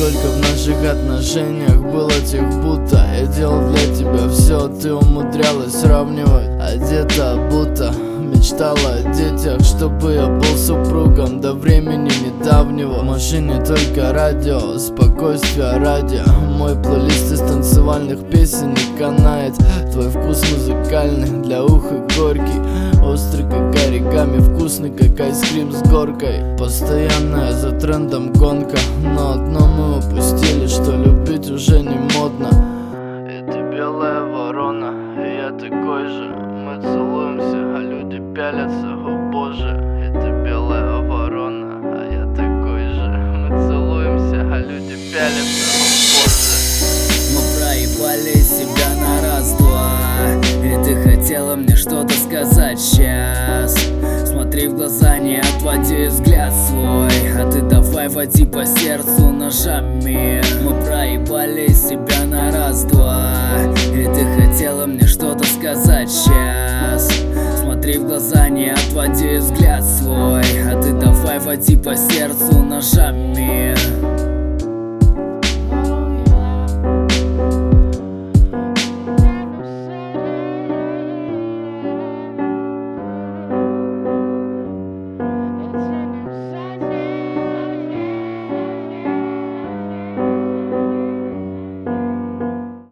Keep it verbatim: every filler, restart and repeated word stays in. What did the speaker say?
Сколько в наших отношениях было тех будто я делал для тебя все, ты умудрялась сравнивать. Одета, будто мечтала о детях, чтобы я был супругом до времени недавнего. В машине только радио, спокойствие ради. Мой плейлист из танцевальных песен не канает. Твой вкус музыкальный, для уха горький, острый как оригами, вкусный как айскрим с горкой. Постоянная за трендом гонка, но одно мы упустили, что любить уже не модно. И ты белая ворона, и я такой же. Мы целуемся, а люди пялятся, о боже. И ты белая ворона, а я такой же. Мы целуемся, а люди пялятся, о боже. Мы проебали себя на раз-два, и ты хотела мне что-то сказать сейчас. Смотри в глаза, не отводи взгляд свой, а ты давай води по сердцу ножами. Мы проебали себя на раз-два, и ты хотела мне что-то сказать сейчас. Смотри в глаза, не отводи взгляд свой, а ты давай води по сердцу ножами.